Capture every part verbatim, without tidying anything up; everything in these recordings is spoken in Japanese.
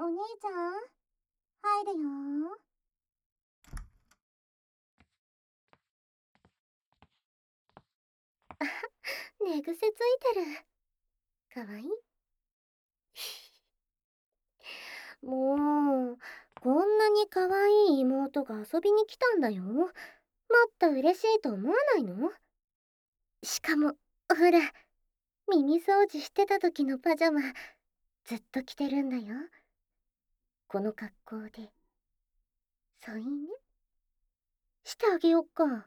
お兄ちゃん、入るよ。寝癖ついてる。かわいい。もう、こんなにかわいい妹が遊びに来たんだよ。もっと嬉しいと思わないの？しかも、ほら、耳掃除してた時のパジャマ、ずっと着てるんだよ。この格好で、添い寝してあげよっか。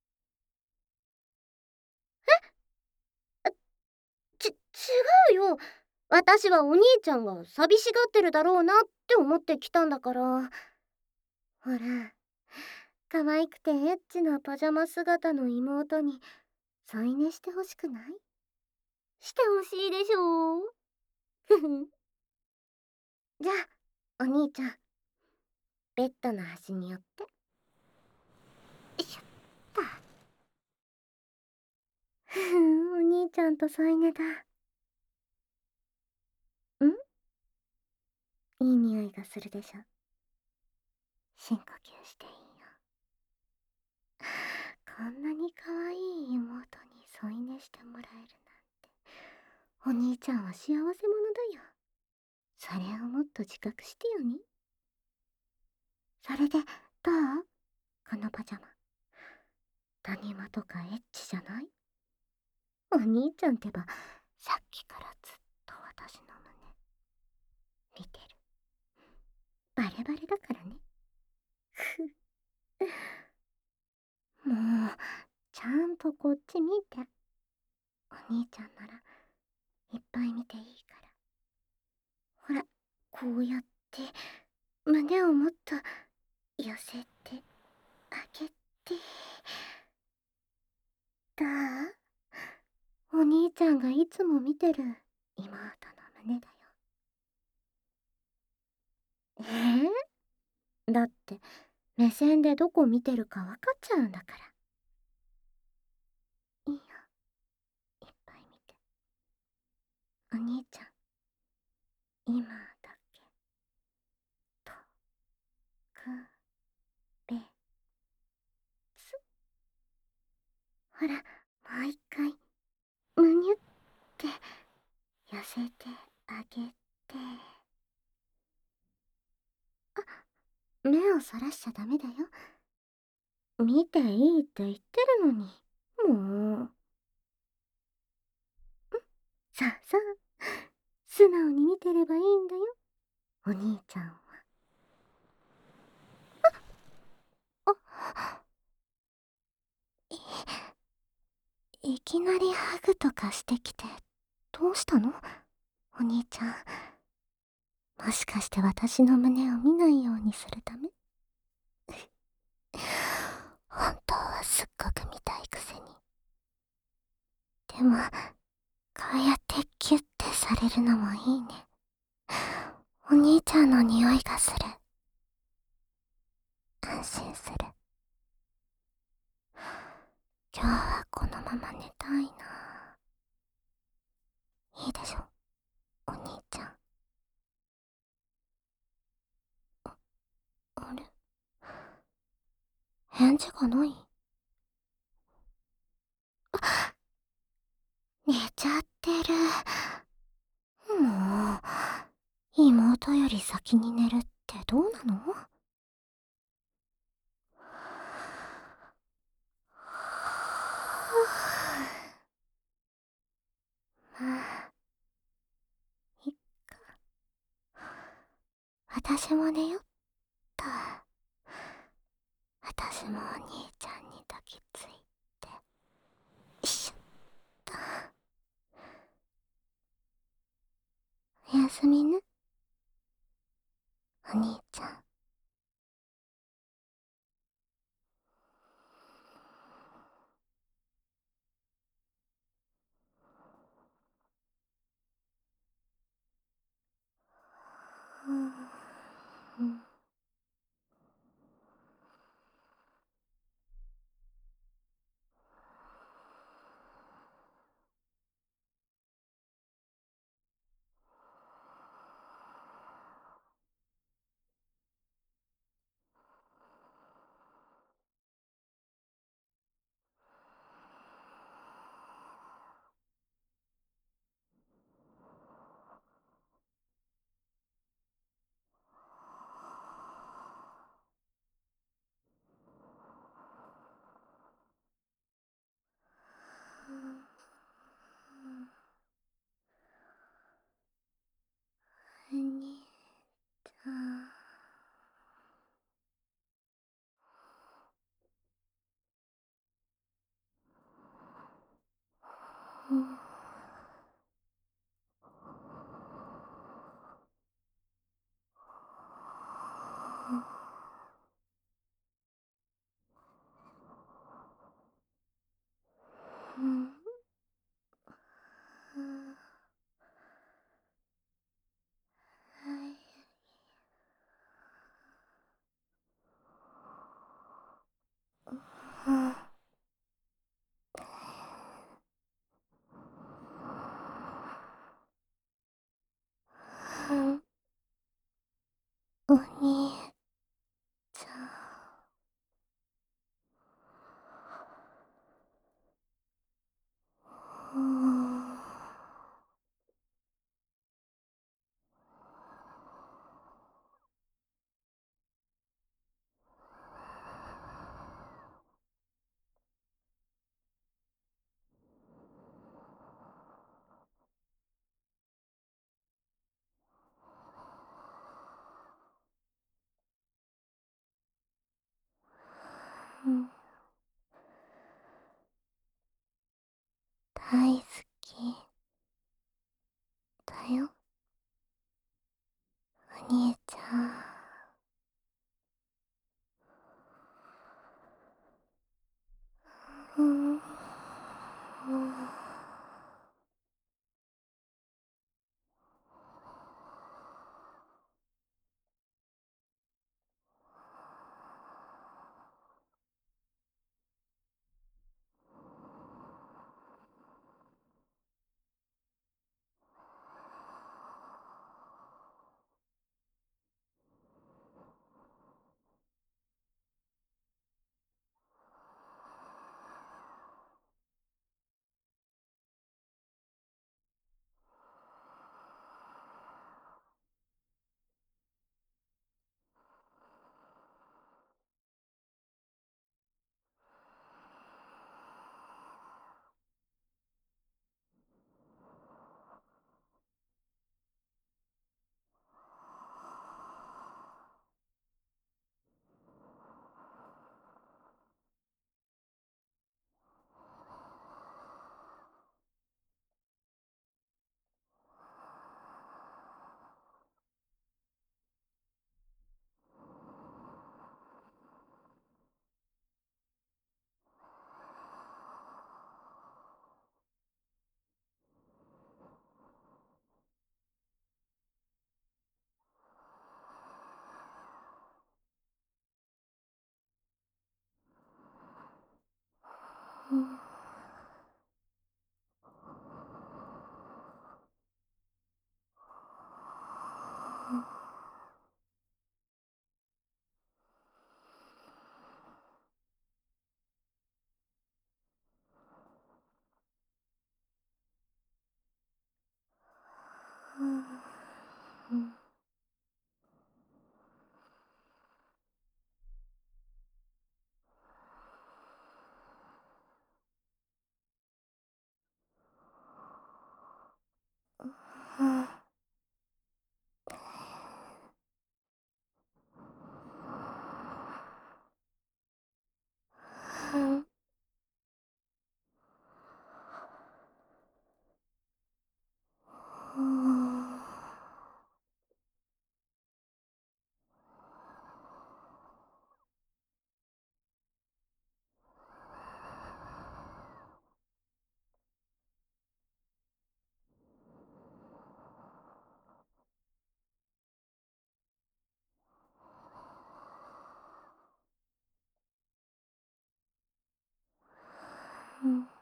ち、違うよ。私はお兄ちゃんが寂しがってるだろうなって思って来たんだから。ほら、可愛くてエッチなパジャマ姿の妹に添い寝してほしくない？してほしいでしょ？ふふ。じゃあ、お兄ちゃん、ベッドの端に寄って。よいしょっと。ふふ、お兄ちゃんと添い寝だ。ん？いい匂いがするでしょ。深呼吸していいよ。こんなに可愛い妹に添い寝してもらえるなんて、お兄ちゃんは幸せ者だよ。それをもっと自覚してよね。それで、どう？このパジャマ。谷間とかエッチじゃない？お兄ちゃんってば、さっきからずっと私の胸、見てる。バレバレだからね。ふもう、ちゃんとこっち見て。お兄ちゃんなら、いっぱい見ていいから。ほら、こうやって、胸をもっと寄せてあげて。だあ、お兄ちゃんがいつも見てる妹の胸だよ。えー、だって目線でどこ見てるか分かっちゃうんだから。いいよ、いっぱい見て。お兄ちゃん、今だけとくべつ。ほら、もう一回むにゅって寄せてあげて。あ、目をそらしちゃダメだよ。見ていいって言ってるのに。もう。さあさあ、素直に見てればいいんだよ、お兄ちゃんは。あ、い、いきなりハグとかしてきて、どうしたの？お兄ちゃん。もしかして私の胸を見ないようにするため？本当はすっごく見たいくせに。でも、こうやってキュッてされるのもいいね。お兄ちゃんの匂いがする。安心する。今日はこのまま寝たいな。いいでしょ、お兄ちゃん。あ、あれ、返事がない。あ、寝ちゃってる。もう、妹より先に寝るってどうなの？まあ、いっか。私も寝よっと。私もお兄ちゃんに抱きついて。よいしょっと。おやすみね、お兄ちゃん。うん。 お兄ちゃん。うーん。うん。大好きだよ、お兄ちゃん。うん。うん。うん。うん。うん。うん。うん。うん。うん。